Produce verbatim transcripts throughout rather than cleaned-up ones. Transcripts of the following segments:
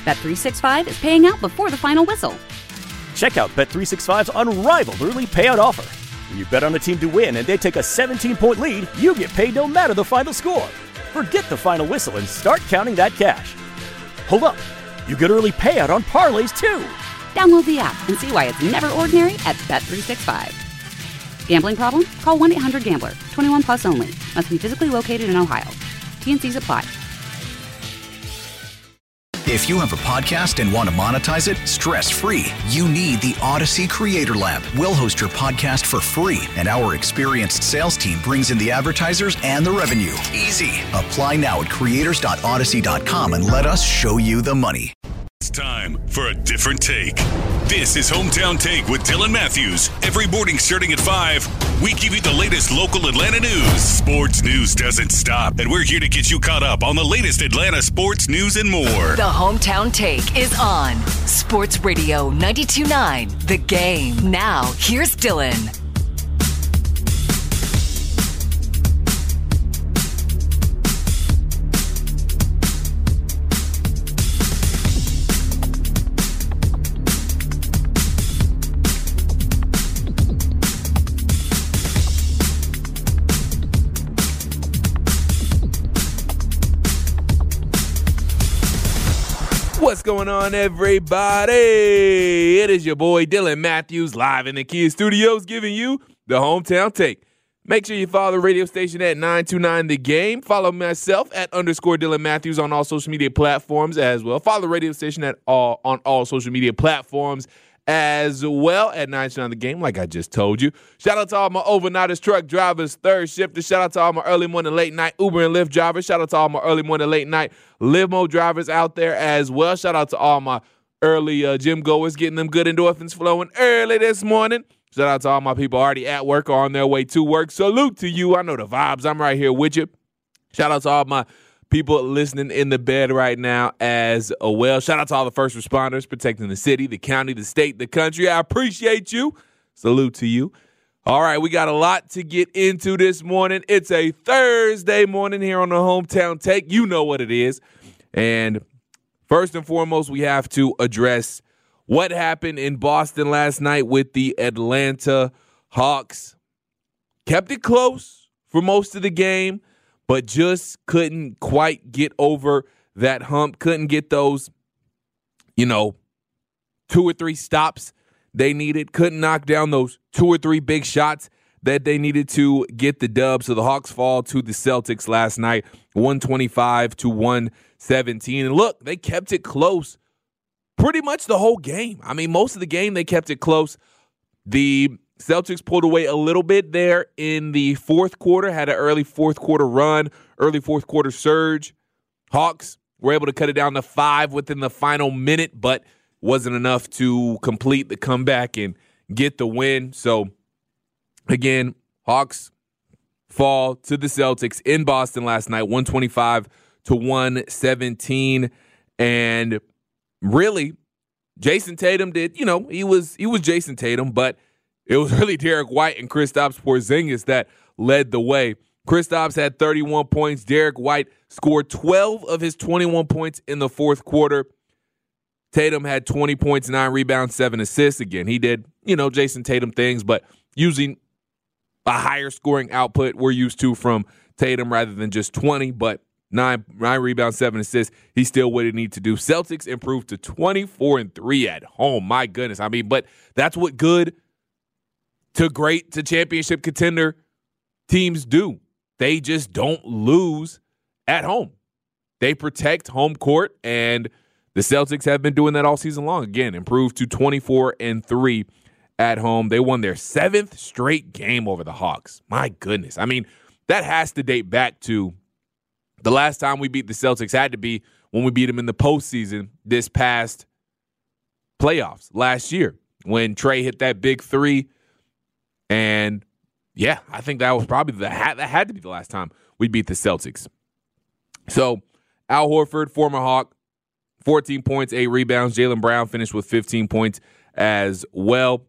Bet three sixty-five is paying out before the final whistle. Check out Bet three sixty-five's unrivaled early payout offer. When you bet on a team to win and they take a seventeen-point lead, you get paid no matter the final score. Forget the final whistle and start counting that cash. Hold up. You get early payout on parlays, too. Download the app and see why it's never ordinary at Bet three sixty-five. Gambling problem? Call one eight hundred gambler. twenty-one plus only. Must be physically located in Ohio. T N Cs apply. If you have a podcast and want to monetize it stress-free, you need the Odyssey Creator Lab. We'll host your podcast for free, and our experienced sales team brings in the advertisers and the revenue. Easy. Apply now at creators dot odyssey dot com and let us show you the money. It's time for a different take. This is Hometown Take with Dylan Matthews. Every morning starting at five, we give you the latest local Atlanta news. Sports news doesn't stop, and we're here to get you caught up on the latest Atlanta sports news and more. The Hometown Take is on Sports Radio ninety-two point nine, The Game. Now, here's Dylan. What's going on, everybody? It is your boy Dylan Matthews live in the Kia Studios giving you the Hometown Take. Make sure you follow the radio station at nine two nine The Game. Follow myself at underscore Dylan Matthews on all social media platforms as well. Follow the radio station at all on all social media platforms as well at nine two nine The Game, like I just told you. Shout out to all my overnighters, truck drivers, third shifters. Shout out to all my early morning, late night Uber and Lyft drivers. Shout out to all my early morning, late night limo drivers out there as well. Shout out to all my early uh, gym goers, getting them good endorphins flowing early this morning. Shout out to all my people already at work or on their way to work. Salute to you. I know the vibes. I'm right here with you. Shout out to all my people listening in the bed right now as well. Shout out to all the first responders protecting the city, the county, the state, the country. I appreciate you. Salute to you. All right, we got a lot to get into this morning. It's a Thursday morning here on the Hometown Take. You know what it is. And first and foremost, we have to address what happened in Boston last night with the Atlanta Hawks. Kept it close for most of the game, but just couldn't quite get over that hump. Couldn't get those, you know, two or three stops they needed. Couldn't knock down those two or three big shots that they needed to get the dub. So the Hawks fall to the Celtics last night, one twenty-five to one seventeen. And look, they kept it close pretty much the whole game. I mean, most of the game they kept it close. The Celtics pulled away a little bit there in the fourth quarter, had an early fourth quarter run, early fourth quarter surge. Hawks were able to cut it down to five within the final minute, but wasn't enough to complete the comeback and get the win. So, again, Hawks fall to the Celtics in Boston last night, one twenty-five to one seventeen. And really, Jason Tatum did, you know, he was he was Jason Tatum, but it was really Derek White and Kristaps Porzingis that led the way. Kristaps had thirty-one points. Derek White scored twelve of his twenty-one points in the fourth quarter. Tatum had twenty points, nine rebounds, seven assists. Again, he did, you know, Jason Tatum things, but using a higher scoring output we're used to from Tatum rather than just twenty, but nine, nine rebounds, seven assists. He still what he need to do. Celtics improved to twenty-four and three at home. My goodness. I mean, but that's what good to great to championship contender teams do. They just don't lose at home. They protect home court, and the Celtics have been doing that all season long. Again, improved to twenty-four and three at home. They won their seventh straight game over the Hawks. My goodness. I mean, that has to date back to the last time we beat the Celtics had to be when we beat them in the postseason this past playoffs last year when Trey hit that big three. And, yeah, I think that was probably the that had to be the last time we beat the Celtics. So, Al Horford, former Hawk, fourteen points, eight rebounds. Jaylen Brown finished with fifteen points as well.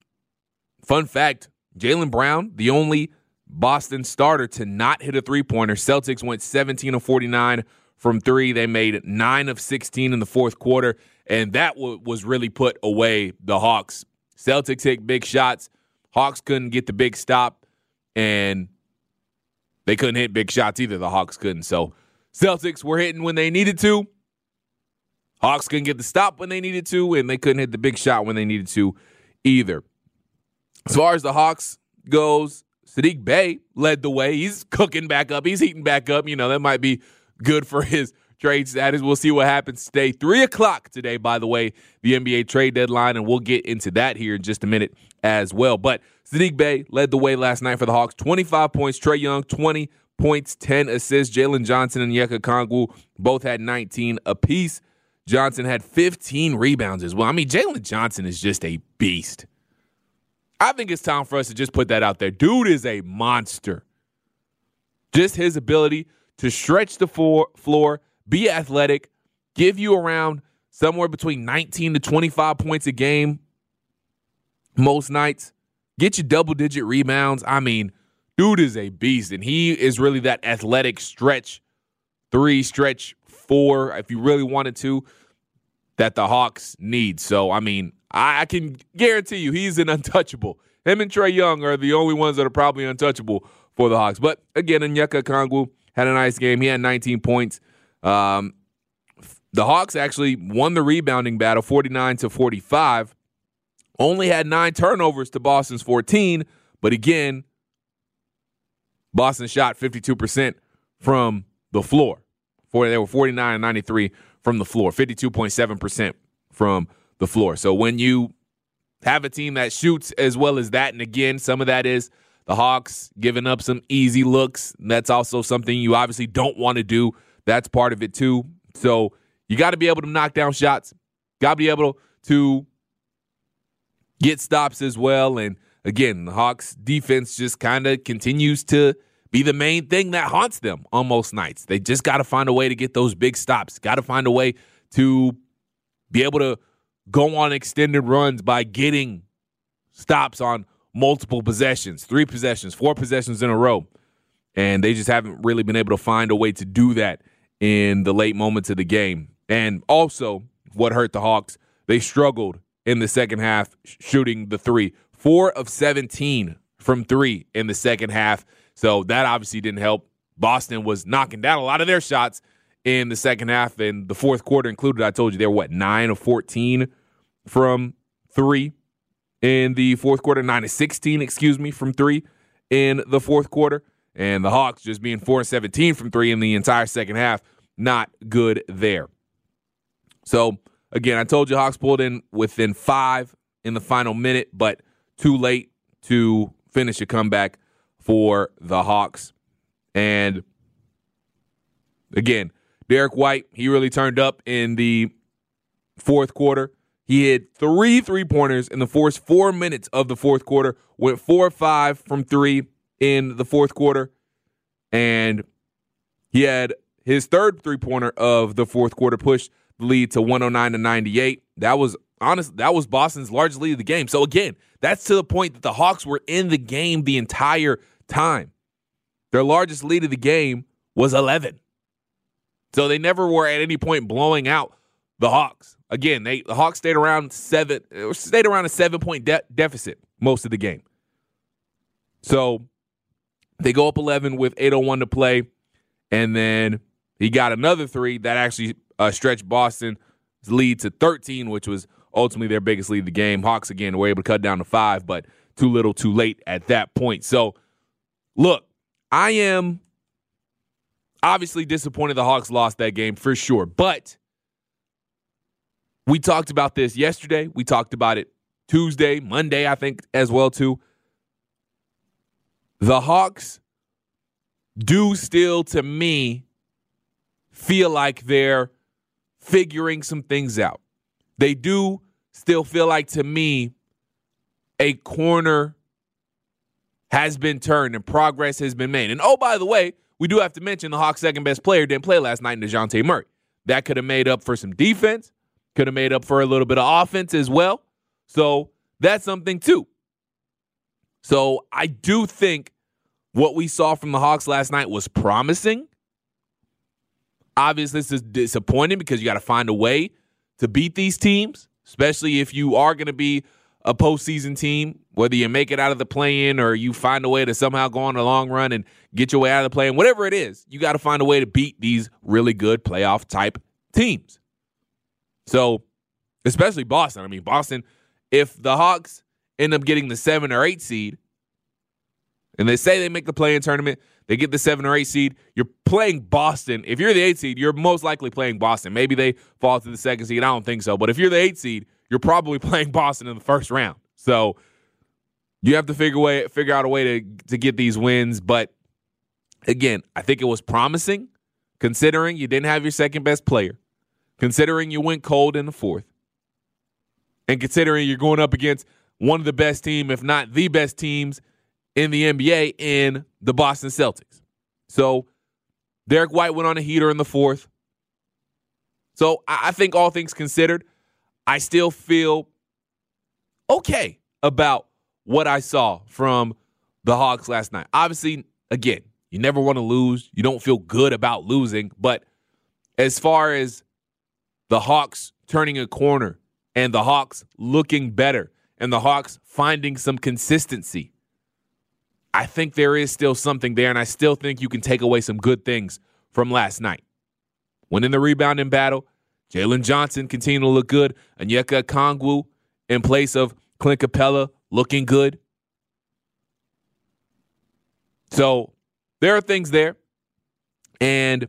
Fun fact, Jaylen Brown, the only Boston starter to not hit a three-pointer. Celtics went seventeen of forty-nine from three. They made nine of sixteen in the fourth quarter, and that w- was really put away the Hawks. Celtics hit big shots. Hawks couldn't get the big stop, and they couldn't hit big shots either. The Hawks couldn't. So Celtics were hitting when they needed to. Hawks couldn't get the stop when they needed to, and they couldn't hit the big shot when they needed to either. As far as the Hawks goes, Saddiq Bey led the way. He's cooking back up. He's heating back up. You know, that might be good for his trade status. We'll see what happens today. three o'clock today, by the way, the N B A trade deadline, and we'll get into that here in just a minute as well. But Saddiq Bey led the way last night for the Hawks. twenty-five points. Trae Young, twenty points, ten assists. Jalen Johnson and Onyeka Okongwu both had nineteen apiece. Johnson had fifteen rebounds as well. I mean, Jalen Johnson is just a beast. I think it's time for us to just put that out there. Dude is a monster. Just his ability to stretch the floor, floor, be athletic, give you around somewhere between nineteen to twenty-five points a game most nights, get you double-digit rebounds. I mean, dude is a beast, and he is really that athletic stretch three, stretch four, if you really wanted to, that the Hawks need. So, I mean, I, I can guarantee you he's an untouchable. Him and Trae Young are the only ones that are probably untouchable for the Hawks. But, again, Onyeka Okongwu had a nice game. He had nineteen points. Um, the Hawks actually won the rebounding battle forty-nine to forty-five. Only had nine turnovers to Boston's fourteen. But, again, Boston shot fifty-two percent from the floor. They were forty-nine and ninety-three from the floor, fifty-two point seven percent from the floor. So when you have a team that shoots as well as that, and again, some of that is the Hawks giving up some easy looks. That's also something you obviously don't want to do. That's part of it too. So you got to be able to knock down shots. Got to be able to get stops as well. And again, the Hawks defense just kind of continues to be the main thing that haunts them on most nights. They just got to find a way to get those big stops. Got to find a way to be able to go on extended runs by getting stops on multiple possessions, three possessions, four possessions in a row. And they just haven't really been able to find a way to do that in the late moments of the game. And also, what hurt the Hawks, they struggled in the second half shooting the three. Four of seventeen from three in the second half. So that obviously didn't help. Boston was knocking down a lot of their shots in the second half, and the fourth quarter included. I told you they were, what, nine of fourteen from three in the fourth quarter, nine of sixteen, excuse me, from three in the fourth quarter. And the Hawks just being four of seventeen from three in the entire second half. Not good there. So, again, I told you Hawks pulled in within five in the final minute, but too late to finish a comeback for the Hawks. And again, Derek White, he really turned up in the fourth quarter. He hit three three-pointers in the first four minutes of the fourth quarter, went four or five from three in the fourth quarter, and he had his third three-pointer of the fourth quarter pushed the lead to one oh nine to ninety-eight. That was honest. That was Boston's largest lead of the game. So again, that's to the point that the Hawks were in the game the entire time. Their largest lead of the game was eleven. So they never were at any point blowing out the Hawks. Again, they the Hawks stayed around seven, stayed around a seven-point de- deficit most of the game. So they go up eleven with eight oh one to play, and then he got another three that actually uh, stretched Boston's lead to thirteen, which was ultimately their biggest lead of the game. Hawks, again, were able to cut down to five, but too little too late at that point. So, look, I am obviously disappointed the Hawks lost that game for sure, but we talked about this yesterday. We talked about it Tuesday, Monday, I think, as well, too. The Hawks do still, to me, feel like they're figuring some things out. They do still feel like, to me, a corner has been turned and progress has been made. And, oh, by the way, we do have to mention the Hawks' second-best player didn't play last night in DeJounte Murray. That could have made up for some defense, could have made up for a little bit of offense as well. So that's something, too. So I do think what we saw from the Hawks last night was promising. Obviously, this is disappointing because you got to find a way to beat these teams, especially if you are going to be a postseason team, whether you make it out of the play-in or you find a way to somehow go on a long run and get your way out of the play-in. Whatever it is, you got to find a way to beat these really good playoff-type teams. So, especially Boston. I mean, Boston, if the Hawks end up getting the seven or eight seed, and they say they make the play-in tournament, they get the seven or eight seed, you're playing Boston. If you're the eight seed, you're most likely playing Boston. Maybe they fall to the second seed. I don't think so. But if you're the eight seed, you're probably playing Boston in the first round. So you have to figure way figure out a way to, to get these wins. But again, I think it was promising, considering you didn't have your second best player, considering you went cold in the fourth, and considering you're going up against one of the best team, if not the best teams in the N B A in the Boston Celtics. So Derek White went on a heater in the fourth. So I think all things considered, I still feel okay about what I saw from the Hawks last night. Obviously, again, you never want to lose. You don't feel good about losing. But as far as the Hawks turning a corner and the Hawks looking better and the Hawks finding some consistency, I think there is still something there, and I still think you can take away some good things from last night. Winning the rebounding battle, Jalen Johnson continuing to look good, Onyeka Okongwu in place of Clint Capella looking good. So there are things there. And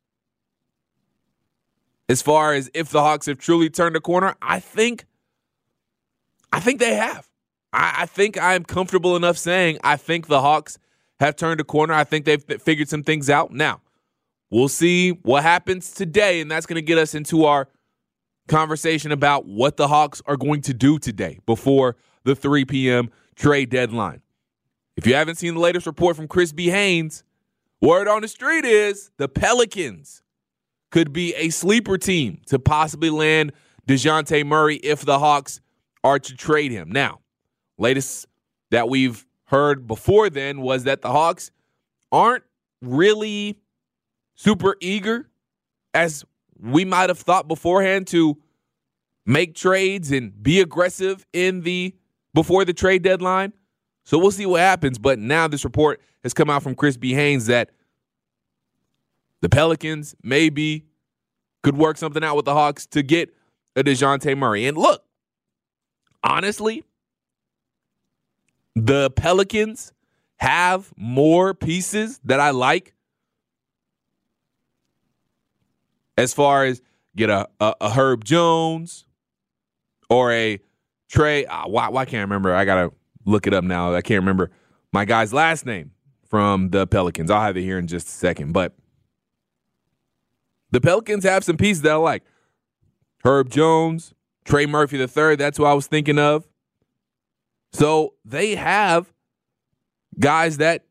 as far as if the Hawks have truly turned a corner, I think, I think they have. I, I think I'm comfortable enough saying I think the Hawks have turned a corner. I think they've th- figured some things out. Now, we'll see what happens today, and that's going to get us into our conversation about what the Hawks are going to do today before the three p.m. trade deadline. If you haven't seen the latest report from Chris B. Haynes, word on the street is the Pelicans could be a sleeper team to possibly land DeJounte Murray if the Hawks are to trade him. Now, latest that we've heard before then was that the Hawks aren't really super eager, as we might have thought beforehand, to make trades and be aggressive in the before the trade deadline. So we'll see what happens. But now this report has come out from Chris B. Haynes that the Pelicans maybe could work something out with the Hawks to get a DeJounte Murray. And look, honestly, the Pelicans have more pieces that I like as far as get a, a, a Herb Jones or a Trey. Uh, why, why can't I remember? I got to look it up now. I can't remember my guy's last name from the Pelicans. I'll have it here in just a second. But the Pelicans have some pieces that I like. Herb Jones, Trey Murphy the third, that's what I was thinking of. So they have guys that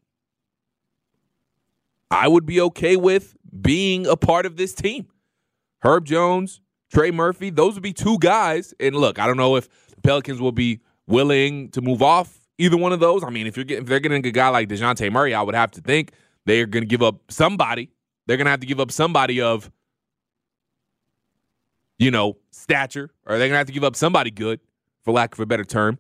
I would be okay with being a part of this team. Herb Jones, Trey Murphy, those would be two guys. And look, I don't know if the Pelicans will be willing to move off either one of those. I mean, if you're getting, if they're getting a guy like DeJounte Murray, I would have to think they're going to give up somebody. They're going to have to give up somebody of, you know, stature, or they're going to have to give up somebody good, for lack of a better term.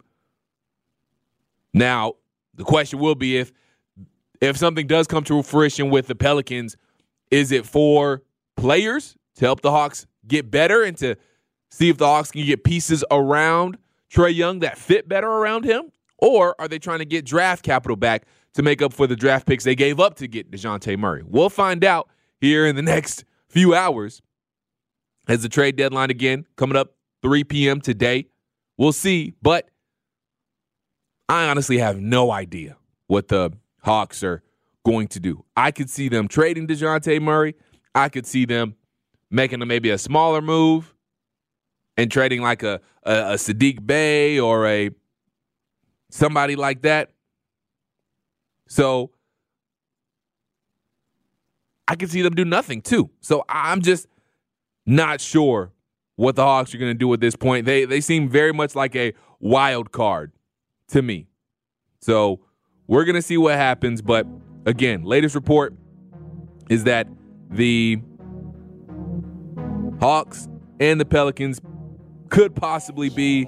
Now, the question will be if if something does come to fruition with the Pelicans, is it for players to help the Hawks get better and to see if the Hawks can get pieces around Trae Young that fit better around him? Or are they trying to get draft capital back to make up for the draft picks they gave up to get DeJounte Murray? We'll find out here in the next few hours as the trade deadline again coming up three p.m. today. We'll see, but I honestly have no idea what the Hawks are going to do. I could see them trading DeJounte Murray. I could see them making a, maybe a smaller move and trading like a, a, a Sadiq Bey or a somebody like that. So I could see them do nothing too. So I'm just not sure what the Hawks are going to do at this point. They they seem very much like a wild card to me. So we're going to see what happens. But again, latest report is that the Hawks and the Pelicans could possibly be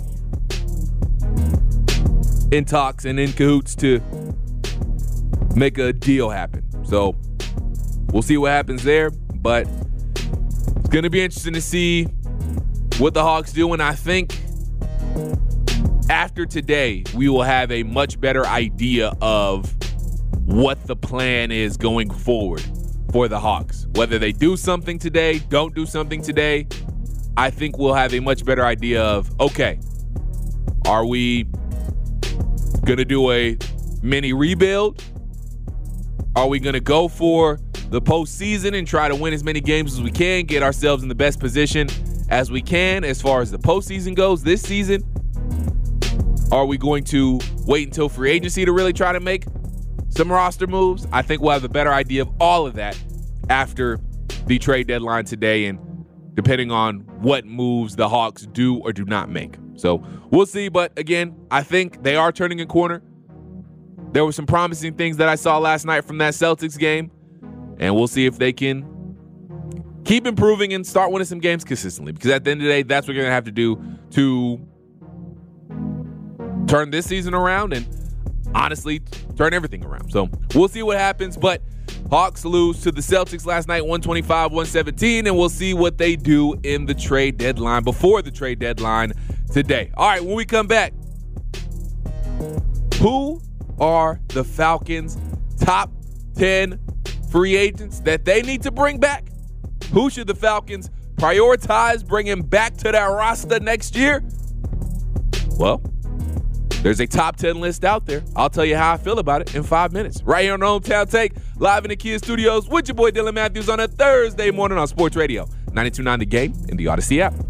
in talks and in cahoots to make a deal happen. So we'll see what happens there, but it's going to be interesting to see what the Hawks do, and I think after today, we will have a much better idea of what the plan is going forward for the Hawks. Whether they do something today, don't do something today, I think we'll have a much better idea of, okay, are we going to do a mini rebuild? Are we going to go for the postseason and try to win as many games as we can, get ourselves in the best position as we can as far as the postseason goes this season? Are we going to wait until free agency to really try to make some roster moves? I think we'll have a better idea of all of that after the trade deadline today, and depending on what moves the Hawks do or do not make. So we'll see. But again, I think they are turning a corner. There were some promising things that I saw last night from that Celtics game, and we'll see if they can keep improving and start winning some games consistently, because at the end of the day, that's what you're going to have to do to turn this season around and honestly turn everything around. So we'll see what happens, but Hawks lose to the Celtics last night, one twenty-five one seventeen, and we'll see what they do in the trade deadline, before the trade deadline today. All right, when we come back, who are the Falcons' top ten free agents that they need to bring back? Who should the Falcons prioritize bringing back to their roster next year? Well, there's a top ten list out there. I'll tell you how I feel about it in five minutes. Right here on the Hometown Take, live in the Kia Studios with your boy Dylan Matthews on a Thursday morning on Sports Radio ninety-two point nine The Game and the Odyssey app.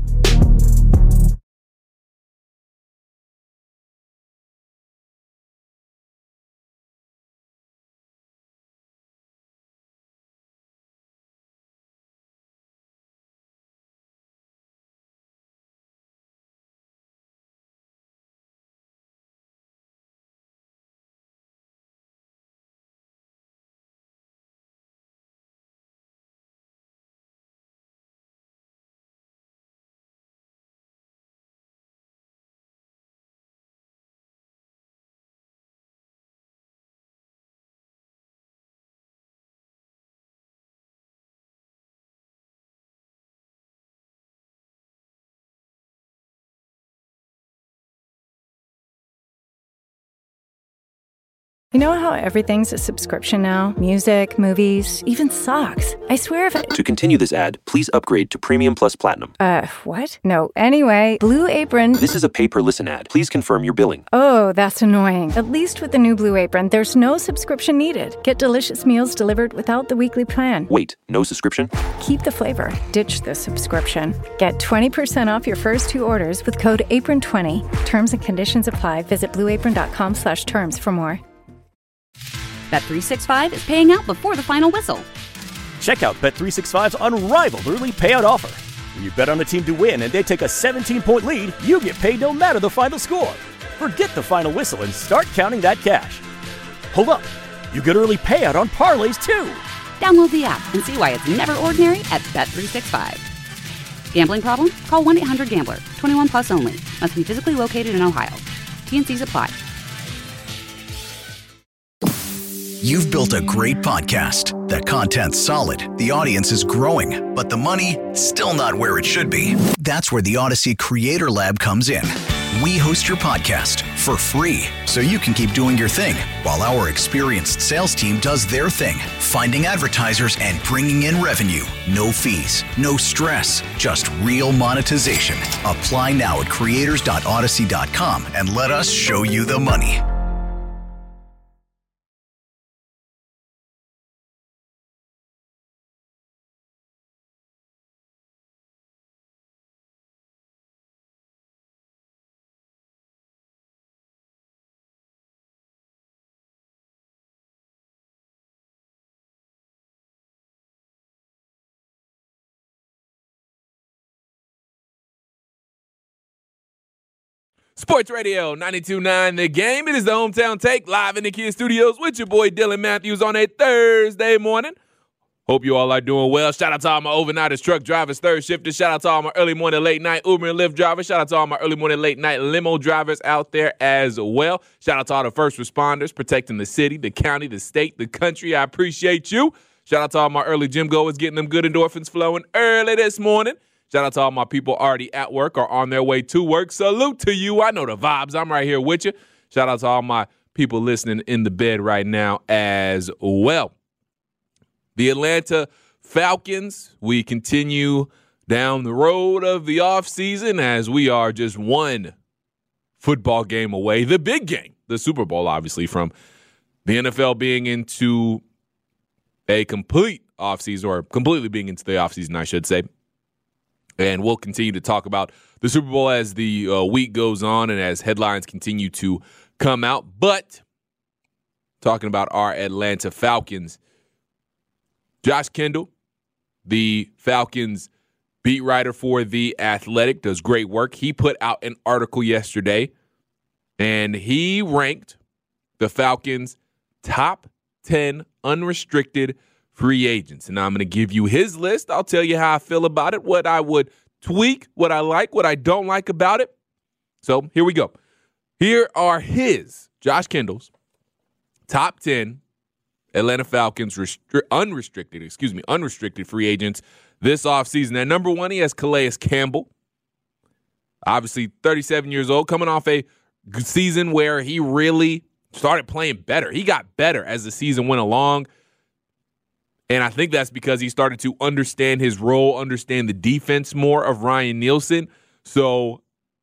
You know how everything's a subscription now? Music, movies, even socks. I swear if I... To continue this ad, please upgrade to Premium Plus Platinum. Uh, what? No, anyway, Blue Apron... This is a pay-per-listen ad. Please confirm your billing. Oh, that's annoying. At least with the new Blue Apron, there's no subscription needed. Get delicious meals delivered without the weekly plan. Wait, no subscription? Keep the flavor. Ditch the subscription. Get twenty percent off your first two orders with code apron twenty. Terms and conditions apply. Visit blueapron.com slash terms for more. Bet three sixty-five is paying out before the final whistle. Check out Bet three sixty-five's unrivaled early payout offer. When you bet on a team to win and they take a seventeen-point lead, you get paid no matter the final score. Forget the final whistle and start counting that cash. Hold up. You get early payout on parlays, too. Download the app and see why it's never ordinary at Bet three sixty-five. Gambling problem? Call one eight hundred gambler. twenty-one plus only. Must be physically located in Ohio. T and C's apply. You've built a great podcast. The content's solid, the audience is growing, but the money, still not where it should be. That's where the Odyssey Creator Lab comes in. We host your podcast for free, so you can keep doing your thing, while our experienced sales team does their thing, finding advertisers and bringing in revenue. No fees, no stress, just real monetization. Apply now at creators dot odyssey dot com and let us show you the money. Sports Radio ninety-two point nine The Game. It is the Hometown Take, live in the Kia Studios with your boy Dylan Matthews on a Thursday morning. Hope you all are doing well. Shout out to all my overnighters, truck drivers, third shifters. Shout out to all my early morning, late night Uber and Lyft drivers. Shout out to all my early morning, late night limo drivers out there as well. Shout out to all the first responders protecting the city, the county, the state, the country. I appreciate you. Shout out to all my early gym goers getting them good endorphins flowing early this morning. Shout out to all my people already at work or on their way to work. Salute to you. I know the vibes. I'm right here with you. Shout out to all my people listening in the bed right now as well. The Atlanta Falcons, we continue down the road of the offseason as we are just one football game away, the big game, the Super Bowl, obviously, from the N F L being into a complete offseason, or completely being into the offseason, I should say. And we'll continue to talk about the Super Bowl as the uh, week goes on and as headlines continue to come out. But talking about our Atlanta Falcons, Josh Kendall, the Falcons beat writer for The Athletic, does great work. He put out an article yesterday, and he ranked the Falcons' top ten unrestricted free agents. And I'm going to give you his list. I'll tell you how I feel about it, what I would tweak, what I like, what I don't like about it. So here we go. Here are his, Josh Kendall's, top ten Atlanta Falcons restri- unrestricted, excuse me, unrestricted free agents this offseason. At number one, he has Calais Campbell. Obviously, thirty-seven years old, coming off a season where he really started playing better. He got better as the season went along. And I think that's because he started to understand his role, understand the defense more of Ryan Nielsen. So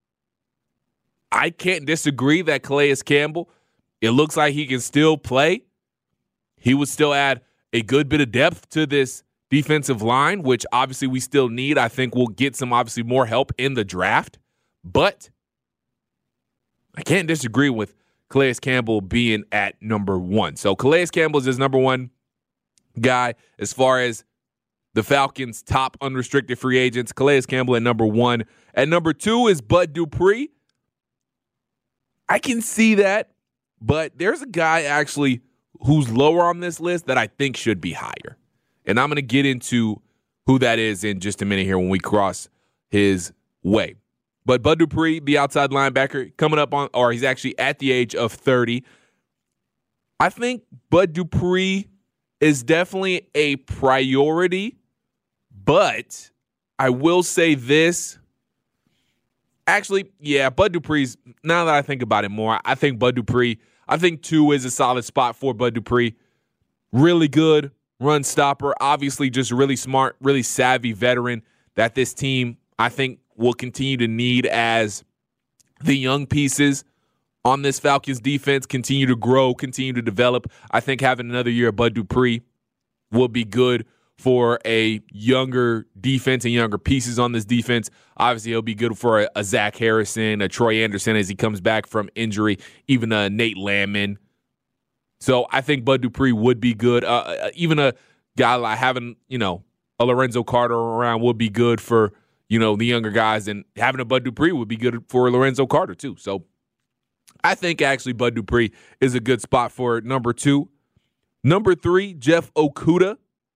I can't disagree that Calais Campbell, it looks like he can still play. He would still add a good bit of depth to this defensive line, which obviously we still need. I think we'll get some obviously more help in the draft. But I can't disagree with Calais Campbell being at number one. So Calais Campbell is his number one guy as far as the Falcons' top unrestricted free agents. Calais Campbell at number one. At number two is Bud Dupree. I can see that, but there's a guy actually who's lower on this list that I think should be higher. And I'm going to get into who that is in just a minute here when we cross his way. But Bud Dupree, the outside linebacker, coming up on, or he's actually at the age of thirty. I think Bud Dupree is definitely a priority, but I will say this. Actually, yeah, Bud Dupree's, now that I think about it more, I think Bud Dupree, I think two is a solid spot for Bud Dupree. Really good run stopper. Obviously, just really smart, really savvy veteran that this team, I think, will continue to need as the young pieces on this Falcons defense continue to grow, continue to develop. I think having another year of Bud Dupree will be good for a younger defense and younger pieces on this defense. Obviously, he'll be good for a, a Zach Harrison, a Troy Anderson as he comes back from injury, even a Nate Landman. So I think Bud Dupree would be good. Uh, even a guy like having, you know, a Lorenzo Carter around would be good for, you know, the younger guys. And having a Bud Dupree would be good for Lorenzo Carter too. So I think actually Bud Dupree is a good spot for number two. Number three, Jeff Okudah.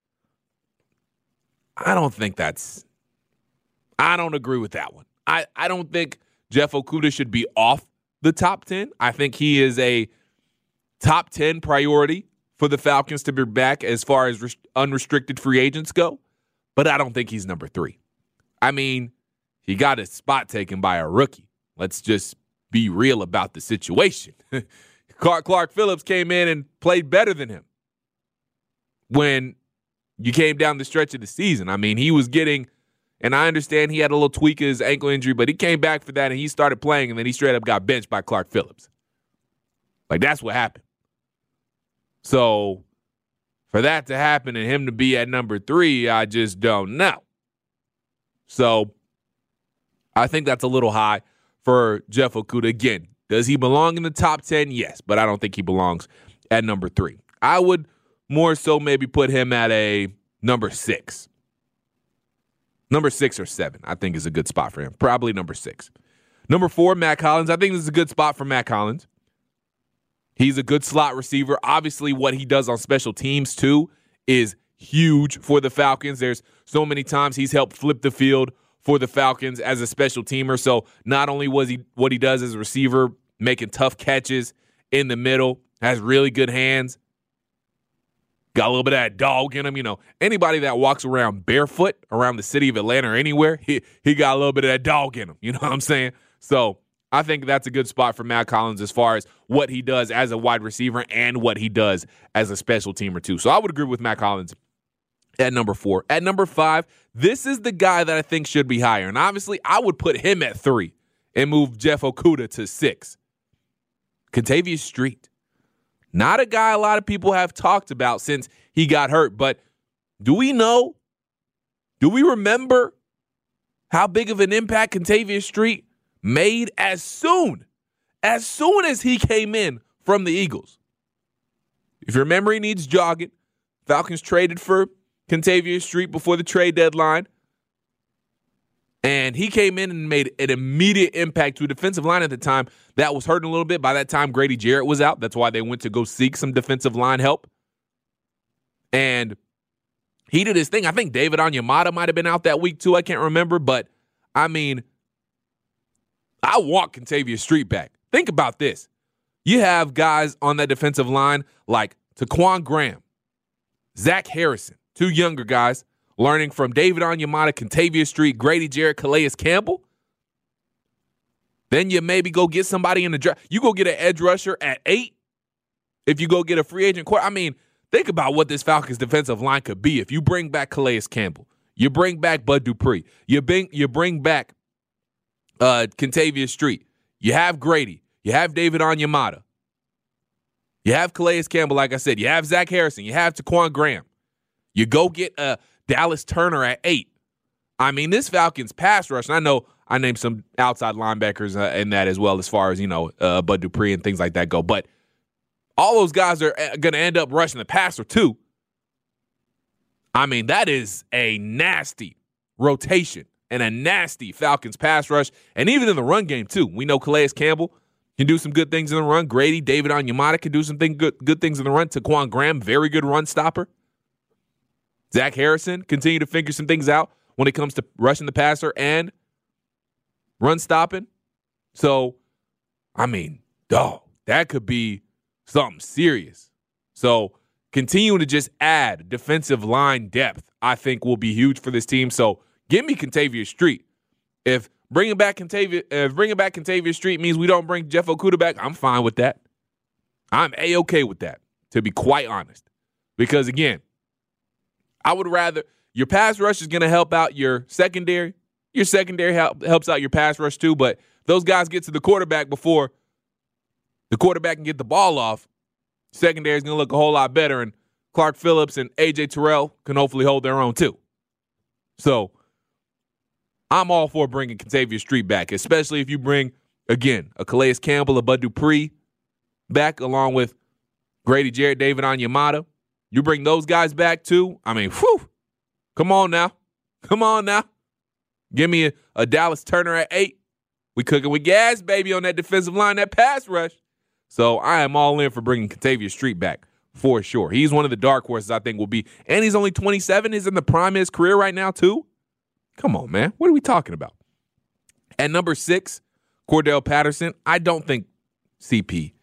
I don't think that's – I don't agree with that one. I, I don't think Jeff Okudah should be off the top ten. I think he is a top ten priority for the Falcons to be back as far as res- unrestricted free agents go, but I don't think he's number three. I mean, he got his spot taken by a rookie. Let's just be real about the situation. Clark, Clark Phillips came in and played better than him when you came down the stretch of the season. I mean, he was getting, and I understand he had a little tweak of his ankle injury, but he came back for that and he started playing, and then he straight up got benched by Clark Phillips. Like, that's what happened. So for that to happen and him to be at number three, I just don't know. So I think that's a little high for Jeff Okudah. Again, does he belong in the top ten? Yes, but I don't think he belongs at number three. I would more so maybe put him at a number six. Number six or seven, I think, is a good spot for him. Probably number six. Number four, Matt Collins. I think this is a good spot for Matt Collins. He's a good slot receiver. Obviously, what he does on special teams, too, is huge for the Falcons. There's so many times he's helped flip the field for the Falcons as a special teamer. So not only was he what he does as a receiver, making tough catches in the middle, has really good hands, got a little bit of that dog in him. You know, anybody that walks around barefoot around the city of Atlanta or anywhere, he, he got a little bit of that dog in him. You know what I'm saying? So I think that's a good spot for Matt Collins as far as what he does as a wide receiver and what he does as a special teamer too. So I would agree with Matt Collins at number four. At number five, this is the guy that I think should be higher. And obviously, I would put him at three and move Jeff Okudah to six. Kentavius Street. Not a guy a lot of people have talked about since he got hurt. But do we know? Do we remember how big of an impact Kentavius Street made as soon, as soon as he came in from the Eagles? If your memory needs jogging, Falcons traded for Kentavius Street before the trade deadline. And he came in and made an immediate impact to a defensive line at the time that was hurting a little bit. By that time, Grady Jarrett was out. That's why they went to go seek some defensive line help. And he did his thing. I think David Onyemata might have been out that week too. I can't remember. But, I mean, I want Kentavius Street back. Think about this. You have guys on that defensive line like Taquan Graham, Zach Harrison, two younger guys, learning from David Onyemata, Kentavius Street, Grady Jarrett, Calais Campbell. Then you maybe go get somebody in the draft. You go get an edge rusher at eight. If you go get a free agent court, I mean, think about what this Falcons defensive line could be if you bring back Calais Campbell. You bring back Bud Dupree. You bring, you bring back uh, Kentavius Street. You have Grady. You have David Onyemata. You have Calais Campbell, like I said. You have Zach Harrison. You have Taquan Graham. You go get a Dallas Turner at eight. I mean, this Falcons pass rush, and I know I named some outside linebackers uh, in that as well as far as, you know, uh, Bud Dupree and things like that go. But all those guys are going to end up rushing the passer too. I mean, that is a nasty rotation and a nasty Falcons pass rush. And even in the run game too. We know Calais Campbell can do some good things in the run. Grady, David Onyemata can do some thing, good, good things in the run. Taquan Graham, very good run stopper. Zach Harrison, continue to figure some things out when it comes to rushing the passer and run stopping. So, I mean, dog, that could be something serious. So, continuing to just add defensive line depth, I think will be huge for this team. So, give me Kentavius Street. If bringing back Kentavius, if bringing back Kentavius Street means we don't bring Jeff Okudah back, I'm fine with that. I'm A-okay with that, to be quite honest. Because, again, I would rather your pass rush is going to help out your secondary. Your secondary help, helps out your pass rush too, but those guys get to the quarterback before the quarterback can get the ball off. Secondary is going to look a whole lot better, and Clark Phillips and A J Terrell can hopefully hold their own too. So I'm all for bringing Kentavius Street back, especially if you bring, again, a Calais Campbell, a Bud Dupree back along with Grady Jarrett, David Onyemata. You bring those guys back too. I mean, whew. Come on now. Come on now. Give me a, a Dallas Turner at eight. We cooking with gas, baby, on that defensive line, that pass rush. So I am all in for bringing Kentavius Street back for sure. He's one of the dark horses I think will be. And he's only twenty-seven. He's in the prime of his career right now too. Come on, man. What are we talking about? At number six, Cordell Patterson. I don't think C P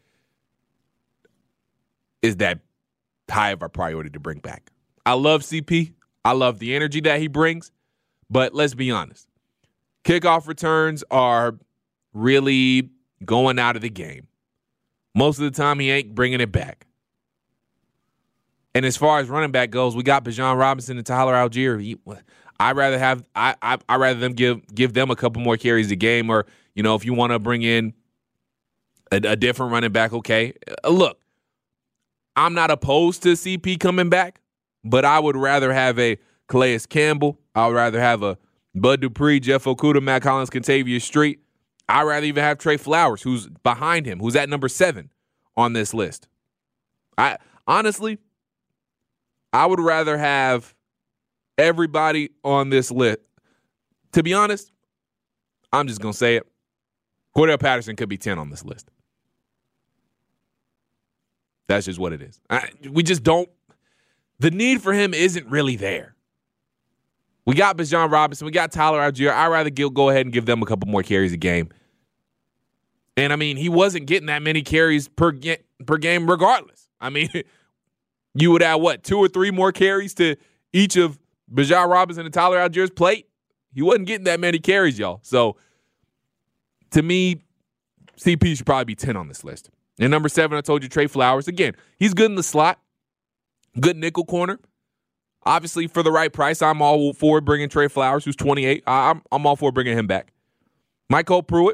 is that high of a priority to bring back. I love C P. I love the energy that he brings. But let's be honest. Kickoff returns are really going out of the game. Most of the time, he ain't bringing it back. And as far as running back goes, we got Bijan Robinson and Tyler Algier. He, I'd rather have I I I rather them give give them a couple more carries a game, or you know, if you want to bring in a, a different running back, okay. Uh, look, I'm not opposed to C P coming back, but I would rather have a Calais Campbell. I would rather have a Bud Dupree, Jeff Okudah, Matt Collins, Kentavius Street. I'd rather even have Trey Flowers, who's behind him, who's at number seven on this list. I honestly, I would rather have everybody on this list. To be honest, I'm just going to say it. Cordell Patterson could be ten on this list. That's just what it is. I, we just don't. the need for him isn't really there. We got Bijan Robinson. We got Tyler Algier. I'd rather go ahead and give them a couple more carries a game. And, I mean, he wasn't getting that many carries per, ga- per game regardless. I mean, you would add, what, two or three more carries to each of Bijan Robinson and Tyler Algier's plate? He wasn't getting that many carries, y'all. So, to me, C P should probably be ten on this list. And number seven, I told you, Trey Flowers. Again, he's good in the slot, good nickel corner. Obviously, for the right price, I'm all for bringing Trey Flowers, who's twenty-eight. I'm, I'm all for bringing him back. Michael Pruitt.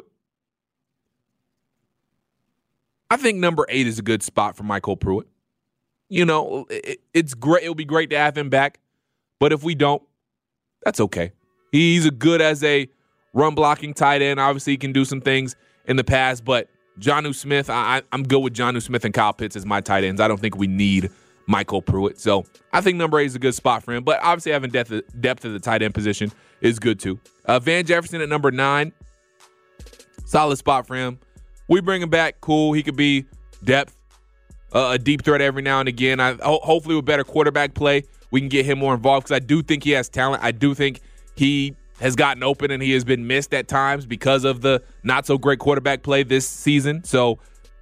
I think number eight is a good spot for Michael Pruitt. You know, it, it's great. It'll be great to have him back. But if we don't, that's okay. He's a good as a run-blocking tight end. Obviously, he can do some things in the past. But Jonnu Smith, I, I'm good with Jonnu Smith and Kyle Pitts as my tight ends. I don't think we need Michael Pruitt. So I think number eight is a good spot for him. But obviously, having depth, depth at the tight end position is good too. Uh, Van Jefferson at number nine, solid spot for him. We bring him back, cool. He could be depth, uh, a deep threat every now and again. I ho- hopefully with better quarterback play, we can get him more involved because I do think he has talent. I do think he has gotten open and he has been missed at times because of the not so great quarterback play this season. So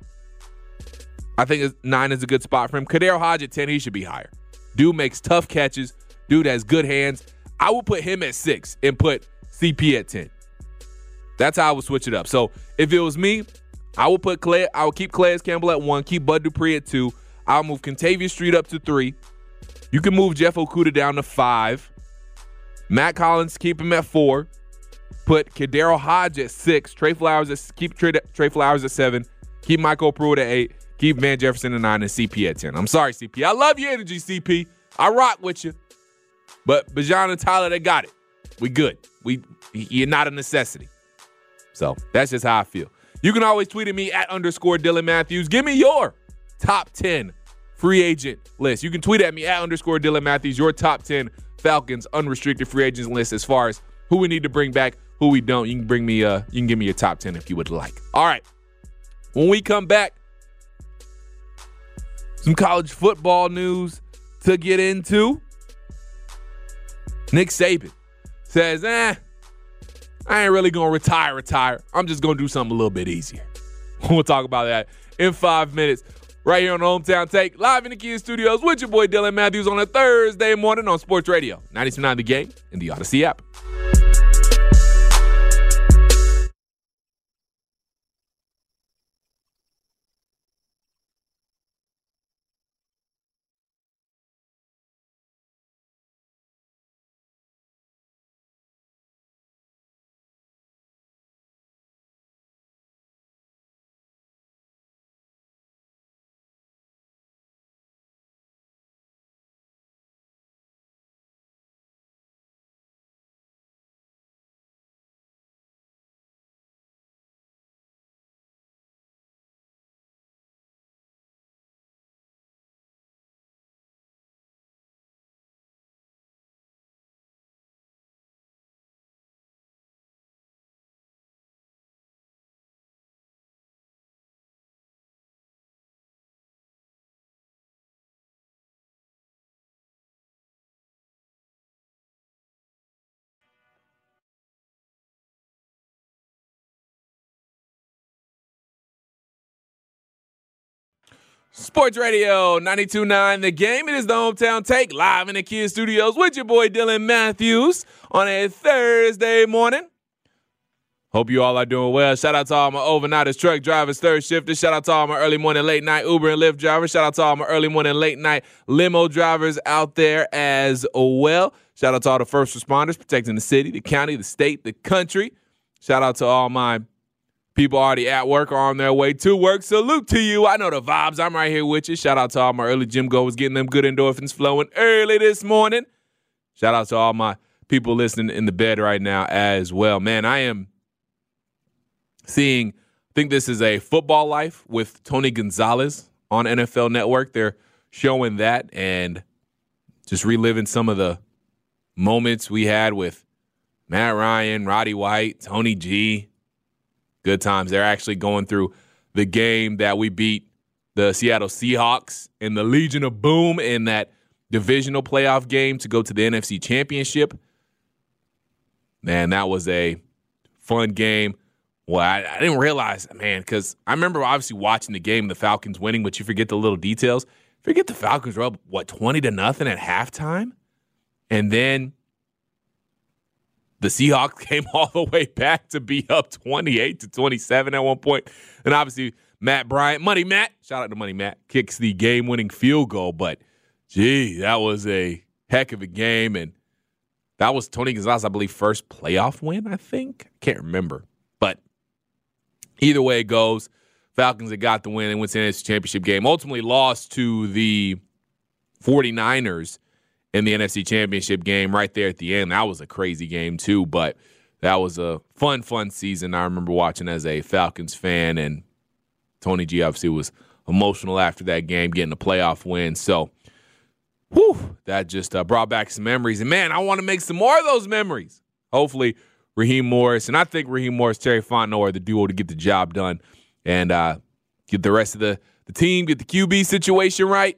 I think nine is a good spot for him. Kadarius Hodge at ten, he should be higher. Dude makes tough catches. Dude has good hands. I would put him at six and put C P at ten. That's how I would switch it up. So if it was me, I would put Clay. I would keep Calais Campbell at one, keep Bud Dupree at two. I'll move Kentavious Street up to three. You can move Jeff Okudah down to five. Matt Collins, keep him at four. Put Kadarius Hodge at six. Trey Flowers at keep Trey, Trey Flowers at seven. Keep Michael Pruitt at eight. Keep Van Jefferson at nine and C P at ten. I'm sorry, C P. I love your energy, C P. I rock with you. But Bijan and Tyler, they got it. We good. We you're not a necessity. So that's just how I feel. You can always tweet at me at underscore Dylan Matthews. Give me your top ten free agent list. You can tweet at me at underscore Dylan Matthews, your top ten Falcons unrestricted free agents list as far as who we need to bring back, who we don't. You can bring me uh you can give me your top ten if you would like. All right. When we come back, some college football news to get into. Nick Saban says, eh, I ain't really going to retire, retire. I'm just going to do something a little bit easier. We'll talk about that in five minutes right here on the Hometown Take, live in the Kia Studios with your boy Dylan Matthews on a Thursday morning on Sports Radio, ninety-two point nine The Game and the Odyssey app. Sports Radio ninety-two point nine The Game. It is the Hometown Take, live in the Kia Studios with your boy Dylan Matthews on a Thursday morning. Hope you all are doing well. Shout out to all my overnighters, truck drivers, third shifters. Shout out to all my early morning, late night Uber and Lyft drivers. Shout out to all my early morning, late night limo drivers out there as well. Shout out to all the first responders protecting the city, the county, the state, the country. Shout out to all my people already at work or on their way to work. Salute to you. I know the vibes. I'm right here with you. Shout out to all my early gym goers getting them good endorphins flowing early this morning. Shout out to all my people listening in the bed right now as well. Man, I am seeing, I think this is a Football Life with Tony Gonzalez on N F L Network. They're showing that and just reliving some of the moments we had with Matt Ryan, Roddy White, Tony G. Good times. They're actually going through the game that we beat the Seattle Seahawks in the Legion of Boom in that divisional playoff game to go to the N F C Championship. Man, that was a fun game. Well, I, I didn't realize, man, because I remember obviously watching the game, the Falcons winning, but you forget the little details. Forget the Falcons were up, what, twenty to nothing at halftime? And then the Seahawks came all the way back to be up twenty-eight to twenty-seven at one point. And obviously, Matt Bryant, Money Matt, shout out to Money Matt, kicks the game-winning field goal. But, gee, that was a heck of a game. And that was Tony Gonzalez, I believe, first playoff win, I think. Can't remember. But either way it goes, Falcons had got the win and went to the N F C Championship game. Ultimately lost to the 49ers in the N F C Championship game right there at the end. That was a crazy game too, but that was a fun, fun season. I remember watching as a Falcons fan, and Tony G obviously was emotional after that game, getting a playoff win. So, whew, that just uh, brought back some memories. And, man, I want to make some more of those memories. Hopefully, Raheem Morris, and I think Raheem Morris, Terry Fontenot are the duo to get the job done and uh, get the rest of the, the team, get the Q B situation right.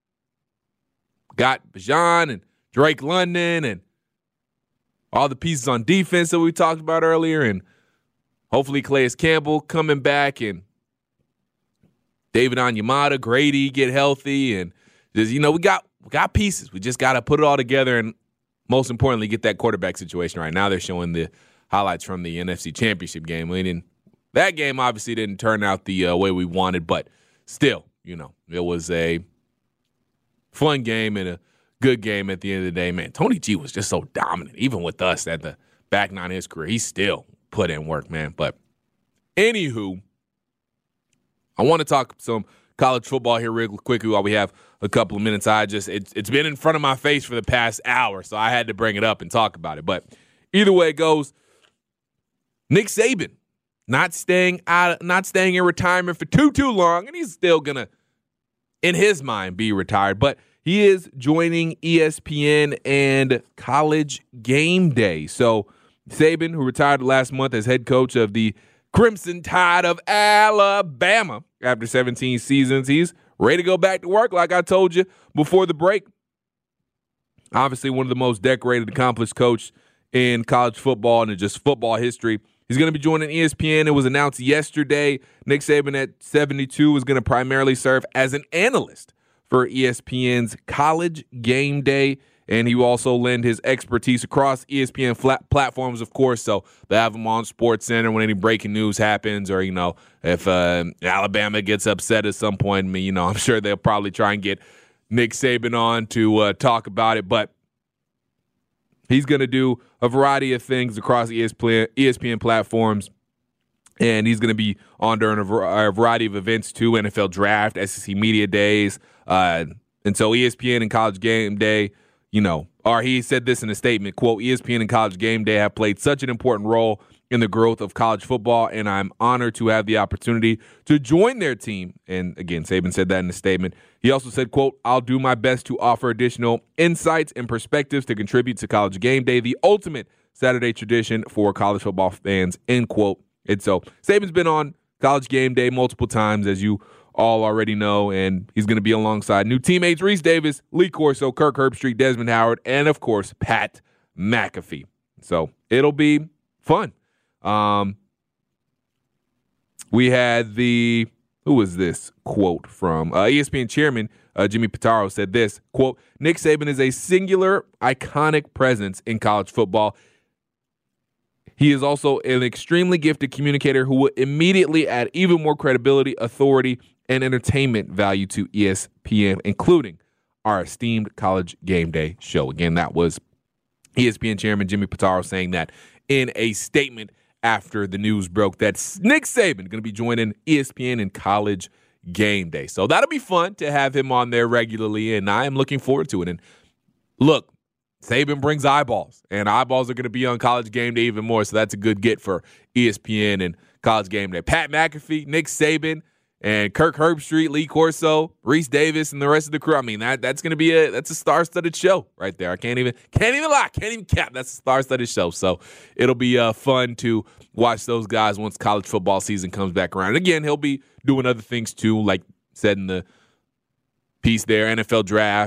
Got Bijan and Drake London and all the pieces on defense that we talked about earlier, and hopefully Calais Campbell coming back and David Onyemata, Grady get healthy, and just, you know, we got we got pieces. We just got to put it all together and, most importantly, get that quarterback situation right. Now they're showing the highlights from the N F C Championship game. We didn't, that game obviously didn't turn out the uh, way we wanted, but still, you know, it was a fun game and a good game at the end of the day. Man, Tony G was just so dominant, even with us at the back nine of his career. He still put in work, man. But anywho, I want to talk some college football here real quickly while we have a couple of minutes. I just it's it's been in front of my face for the past hour, so I had to bring it up and talk about it. But either way it goes, Nick Saban not staying out, not staying in retirement for too too long, and he's still gonna, in his mind, be retired. But he is joining E S P N and College Game Day. So Saban, who retired last month as head coach of the Crimson Tide of Alabama after seventeen seasons, he's ready to go back to work, like I told you before the break. Obviously, one of the most decorated, accomplished coach in college football and in just football history. He's going to be joining E S P N. It was announced yesterday. Nick Saban at seventy-two is going to primarily serve as an analyst for E S P N's College Game Day, and he will also lend his expertise across E S P N flat platforms, of course. So they have him on SportsCenter when any breaking news happens, or, you know, if uh, Alabama gets upset at some point. I mean, you know, I'm sure they'll probably try and get Nick Saban on to uh, talk about it. But he's going to do a variety of things across E S P N, E S P N platforms. And he's going to be on during a variety of events too, N F L Draft, S E C Media Days. Uh, and so E S P N and College Game Day, you know, or he said this in a statement, quote, E S P N and College Game Day have played such an important role in the growth of college football, and I'm honored to have the opportunity to join their team. And again, Saban said that in a statement. He also said, quote, I'll do my best to offer additional insights and perspectives to contribute to College Game Day, the ultimate Saturday tradition for college football fans, end quote. And so Saban's been on College Game Day multiple times, as you all already know, and he's going to be alongside new teammates Reese Davis, Lee Corso, Kirk Herbstreit, Desmond Howard, and, of course, Pat McAfee. So it'll be fun. Um, we had the, who was this quote from? Uh, E S P N chairman uh, Jimmy Pitaro said this, quote, Nick Saban is a singular, iconic presence in college football. He is also an extremely gifted communicator who will immediately add even more credibility, authority, and entertainment value to E S P N, including our esteemed College Game Day show. Again, that was E S P N chairman Jimmy Pitaro saying that in a statement after the news broke that Nick Saban going to be joining E S P N and College Game Day. So that'll be fun to have him on there regularly, and I am looking forward to it. And look, Saban brings eyeballs, and eyeballs are going to be on College Game Day even more, so that's a good get for E S P N and College Game Day. Pat McAfee, Nick Saban, and Kirk Herbstreit, Lee Corso, Reese Davis, and the rest of the crew. I mean, that that's going to be a that's a star-studded show right there. I can't even can't even lie, can't even cap. That's a star-studded show. So it'll be uh, fun to watch those guys once college football season comes back around. And again, he'll be doing other things too, like said in the piece there, N F L Draft,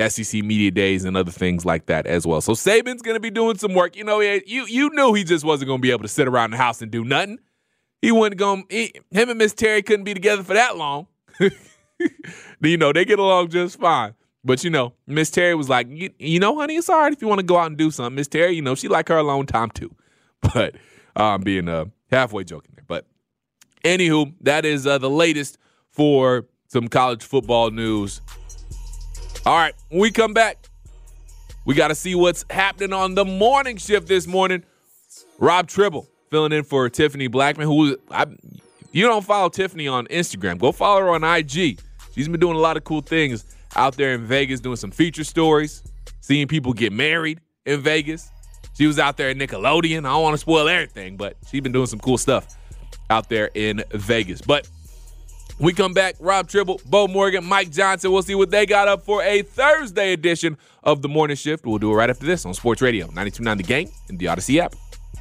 S E C Media Days and other things like that as well. So Saban's going to be doing some work. You know, he, you you knew he just wasn't going to be able to sit around the house and do nothing. He wasn't going. Him and Miss Terry couldn't be together for that long. You know, they get along just fine. But, you know, Miss Terry was like, you, you know, honey, it's all right if you want to go out and do something. Miss Terry, you know, she like her alone time too. But I'm um, being uh, halfway joking there. But anywho, that is uh, the latest for some college football news. All right, when we come back, we got to see what's happening on the morning shift this morning. Rob Tribble filling in for Tiffany Blackman, who I, you don't follow Tiffany on Instagram, go follow her on I G. She's been doing a lot of cool things out there in Vegas, doing some feature stories, seeing people get married in Vegas. She was out there at Nickelodeon. I don't want to spoil everything, but she's been doing some cool stuff out there in Vegas. But when we come back, Rob Tribble, Bo Morgan, Mike Johnson. We'll see what they got up for a Thursday edition of The Morning Shift. We'll do it right after this on Sports Radio ninety-two point nine The Game and the Odyssey app.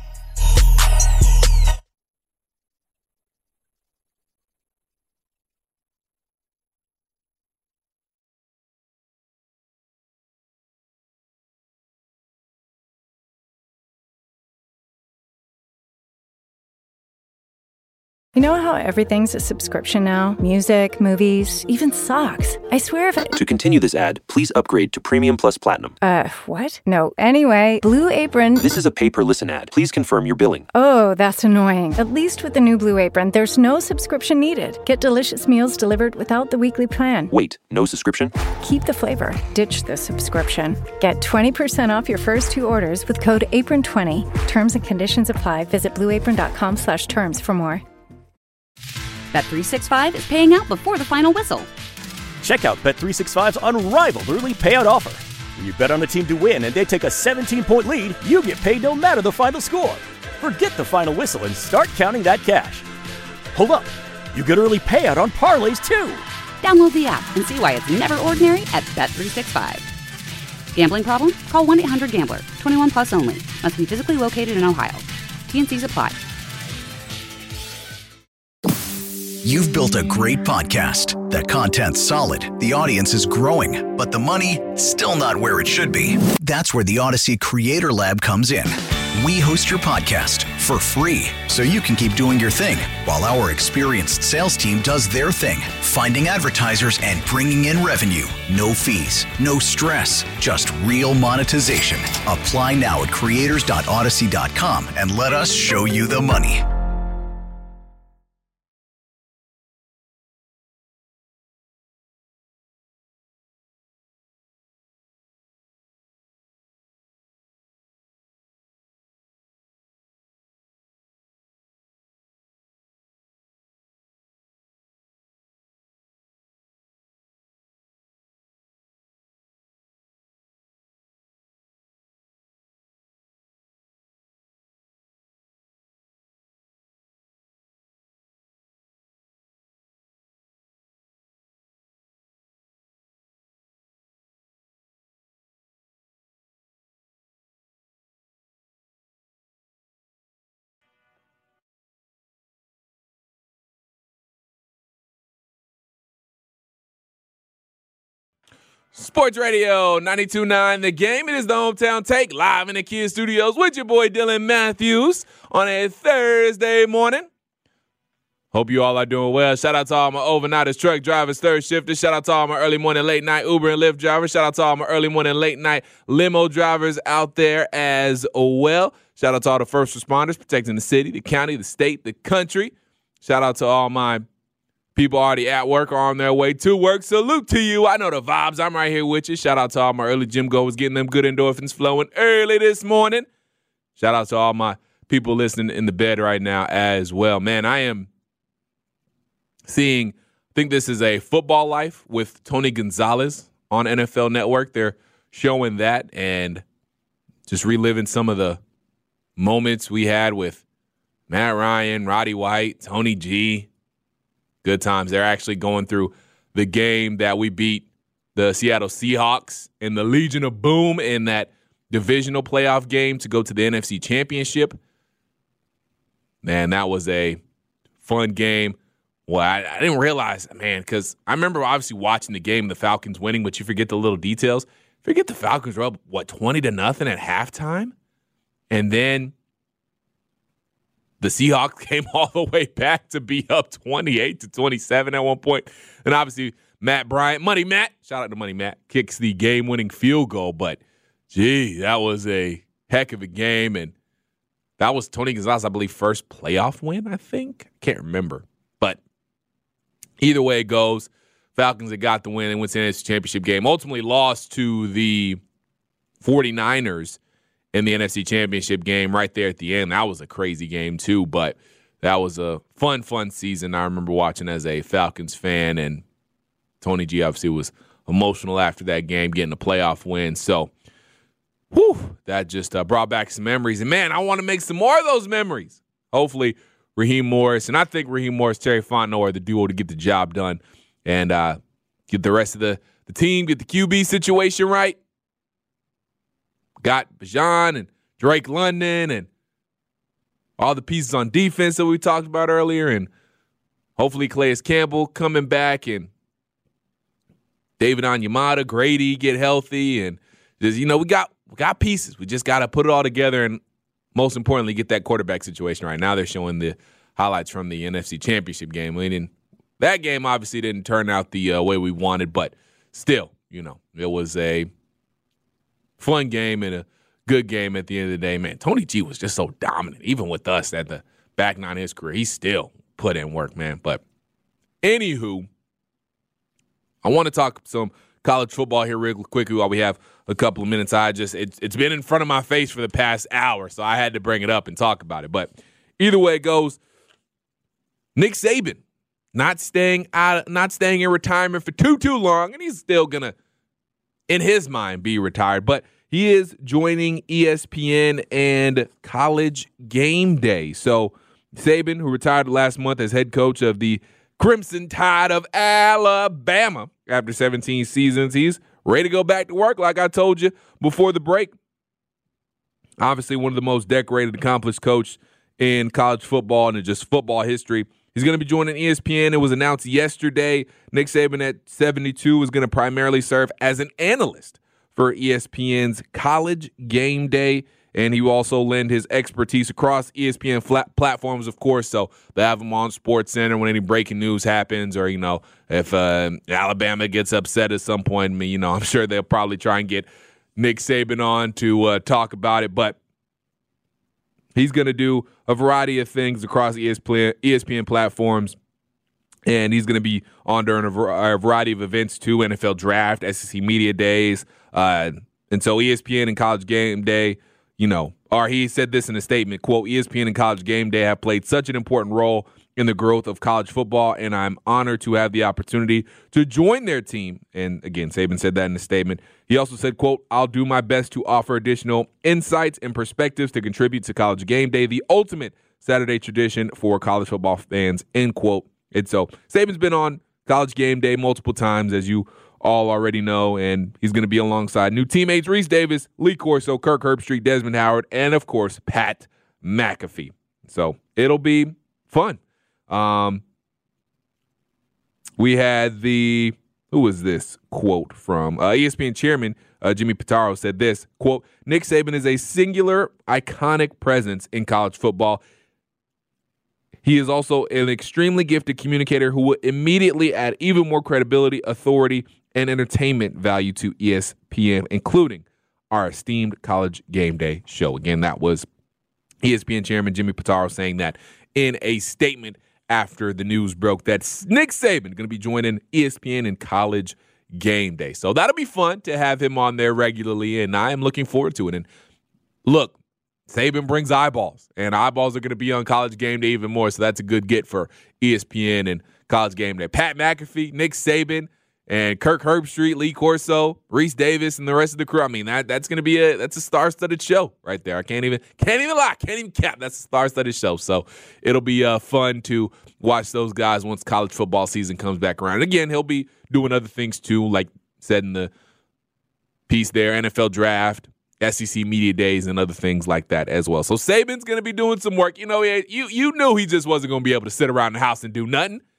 You know how everything's a subscription now? Music, movies, even socks. I swear if it... To continue this ad, please upgrade to Premium Plus Platinum. Uh, what? No. Anyway, Blue Apron... This is a pay-per-listen ad. Please confirm your billing. Oh, that's annoying. At least with the new Blue Apron, there's no subscription needed. Get delicious meals delivered without the weekly plan. Wait, no subscription? Keep the flavor. Ditch the subscription. Get twenty percent off your first two orders with code apron twenty. Terms and conditions apply. Visit blueapron.com slash terms for more. Bet three sixty-five is paying out before the final whistle. Check out Bet three sixty-five's unrivaled early payout offer. When you bet on a team to win and they take a seventeen-point lead, you get paid no matter the final score. Forget the final whistle and start counting that cash. Hold up. You get early payout on parlays, too. Download the app and see why it's never ordinary at Bet three sixty-five. Gambling problem? Call one eight hundred gambler. twenty-one plus only. Must be physically located in Ohio. T N Cs apply. You've built a great podcast. The content's solid, the audience is growing, but the money, still not where it should be. That's where the Odyssey Creator Lab comes in. We host your podcast for free, so you can keep doing your thing, while our experienced sales team does their thing, finding advertisers and bringing in revenue. No fees, no stress, just real monetization. Apply now at creators dot odyssey dot com and let us show you the money. Sports Radio ninety-two point nine The Game. It is the Hometown Take live in the Kia Studios with your boy Dylan Matthews on a Thursday morning. Hope you all are doing well. Shout out to all my overnighters, truck drivers, third shifters. Shout out to all my early morning, late night Uber and Lyft drivers. Shout out to all my early morning, late night limo drivers out there as well. Shout out to all the first responders protecting the city, the county, the state, the country. Shout out to all my people already at work or on their way to work. Salute to you. I know the vibes. I'm right here with you. Shout out to all my early gym goers getting them good endorphins flowing early this morning. Shout out to all my people listening in the bed right now as well. Man, I am seeing, I think this is a Football Life with Tony Gonzalez on N F L Network. They're showing that and just reliving some of the moments we had with Matt Ryan, Roddy White, Tony G. Good times. They're actually going through the game that we beat the Seattle Seahawks in the Legion of Boom in that divisional playoff game to go to the N F C Championship. Man, that was a fun game. Well, I, I didn't realize, man, because I remember obviously watching the game, the Falcons winning, but you forget the little details. Forget the Falcons were up, what, twenty to nothing at halftime? And then the Seahawks came all the way back to be up twenty-eight to twenty-seven at one point. And obviously, Matt Bryant, Money Matt, shout out to Money Matt, kicks the game-winning field goal. But, gee, that was a heck of a game. And that was Tony Gonzalez, I believe, first playoff win, I think. I can't remember. But either way it goes, Falcons had got the win and went to the N F C Championship game. Ultimately lost to the forty-niners in the N F C Championship game right there at the end. That was a crazy game too, but that was a fun, fun season. I remember watching as a Falcons fan, and Tony G obviously was emotional after that game, getting a playoff win. So, whew, that just uh, brought back some memories. And, man, I want to make some more of those memories. Hopefully, Raheem Morris, and I think Raheem Morris, Terry Fontenot are the duo to get the job done and uh, get the rest of the, the team, get the Q B situation right. Got Bijan and Drake London and all the pieces on defense that we talked about earlier, and hopefully Calais Campbell coming back and David Onyemata, Grady get healthy, and just, you know, we got we got pieces. We just got to put it all together and, most importantly, get that quarterback situation right. Now they're showing the highlights from the N F C Championship game. I mean, that game obviously didn't turn out the uh, way we wanted, but still, you know, it was a fun game and a good game at the end of the day. Man, Tony G was just so dominant, even with us at the back nine of his career. He still put in work, man. But anywho, I want to talk some college football here real quickly while we have a couple of minutes. I just it's, it's been in front of my face for the past hour, so I had to bring it up and talk about it. But either way it goes, Nick Saban not staying out, not staying in retirement for too too long, and he's still gonna, in his mind, be retired. But he is joining E S P N and College Game Day. So Saban, who retired last month as head coach of the Crimson Tide of Alabama after seventeen seasons, he's ready to go back to work, like I told you before the break. Obviously, one of the most decorated, accomplished coach in college football and in just football history. He's going to be joining E S P N. It was announced yesterday. Nick Saban at seventy-two is going to primarily serve as an analyst for E S P N's College Game Day, and he will also lend his expertise across E S P N flat platforms, of course. So they have him on SportsCenter when any breaking news happens, or, you know, if uh, Alabama gets upset at some point. I mean, you know, I'm sure they'll probably try and get Nick Saban on to uh, talk about it, but he's going to do a variety of things across E S P N platforms, and he's going to be on during a variety of events too, N F L Draft, S E C Media Days, uh, and so E S P N and College Game Day, you know, or he said this in a statement, quote, E S P N and College Game Day have played such an important role in the growth of college football, and I'm honored to have the opportunity to join their team. And again, Saban said that in a statement. He also said, quote, I'll do my best to offer additional insights and perspectives to contribute to College Game Day, the ultimate Saturday tradition for college football fans, end quote. And so Saban's been on College Game Day multiple times, as you all already know, and he's going to be alongside new teammates Reese Davis, Lee Corso, Kirk Herbstreit, Desmond Howard, and, of course, Pat McAfee. So it'll be fun. Um, we had the, who was this quote from? Uh, E S P N chairman uh, Jimmy Pitaro said this, quote, Nick Saban is a singular, iconic presence in college football. He is also an extremely gifted communicator who will immediately add even more credibility, authority, and entertainment value to E S P N, including our esteemed College Game Day show. Again, that was E S P N chairman Jimmy Pitaro saying that in a statement after the news broke that Nick Saban going to be joining E S P N and College Game Day. So that'll be fun to have him on there regularly, and I am looking forward to it. And look, Saban brings eyeballs, and eyeballs are going to be on College Game Day even more, so that's a good get for E S P N and College Game Day. Pat McAfee, Nick Saban, and Kirk Herbstreit, Lee Corso, Reese Davis, and the rest of the crew. I mean, that that's going to be a that's a star-studded show right there. I can't even can't even lie, can't even cap. That's a star-studded show. So it'll be uh, fun to watch those guys once college football season comes back around. And again, he'll be doing other things too, like said in the piece there, N F L Draft, S E C Media Days, and other things like that as well. So Saban's going to be doing some work. You know, you you knew he just wasn't going to be able to sit around the house and do nothing.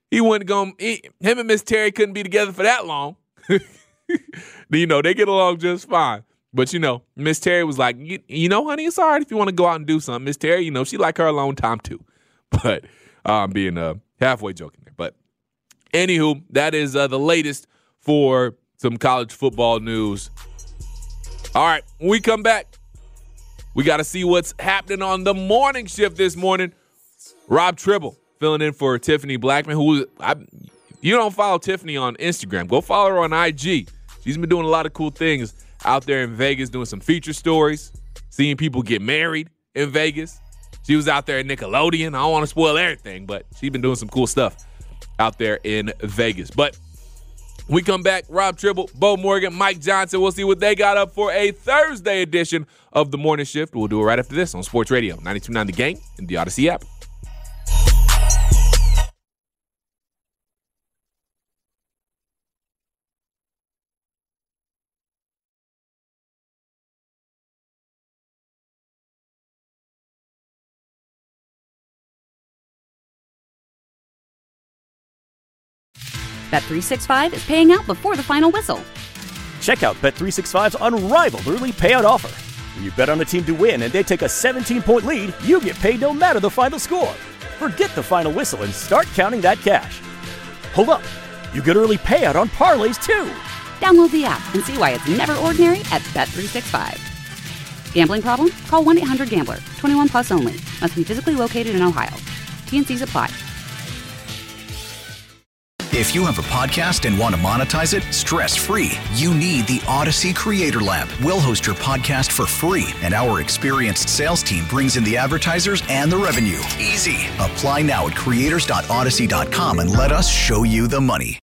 he wasn't going. Him and Miss Terry couldn't be together for that long. You know, they get along just fine. But, you know, Miss Terry was like, you, you know, honey, it's all right if you want to go out and do something. Miss Terry, you know, she like her alone time too. But I'm um, being uh, halfway joking there. But anywho, that is uh, the latest for some college football news. All right, when we come back, we got to see what's happening on the morning shift this morning. Rob Tribble filling in for Tiffany Blackman, who I, you don't follow Tiffany on Instagram. Go follow her on I G. She's been doing a lot of cool things out there in Vegas, doing some feature stories, seeing people get married in Vegas. She was out there at Nickelodeon. I don't want to spoil everything, but she's been doing some cool stuff out there in Vegas. But when we come back, Rob Tribble, Bo Morgan, Mike Johnson. We'll see what they got up for a Thursday edition of the Morning Shift. We'll do it right after this on Sports Radio ninety-two point nine The Game and the Odyssey app. Bet three sixty-five is paying out before the final whistle. Check out Bet three sixty-five's unrivaled early payout offer. When you bet on a team to win and they take a seventeen-point lead, you get paid no matter the final score. Forget the final whistle and start counting that cash. Hold up. You get early payout on parlays, too. Download the app and see why it's never ordinary at Bet three sixty-five. Gambling problem? Call one eight hundred gambler. twenty-one plus only. Must be physically located in Ohio. T N Cs apply. If you have a podcast and want to monetize it stress-free, you need the Odyssey Creator Lab. We'll host your podcast for free, and our experienced sales team brings in the advertisers and the revenue. Easy. Apply now at creators dot odyssey dot com and let us show you the money.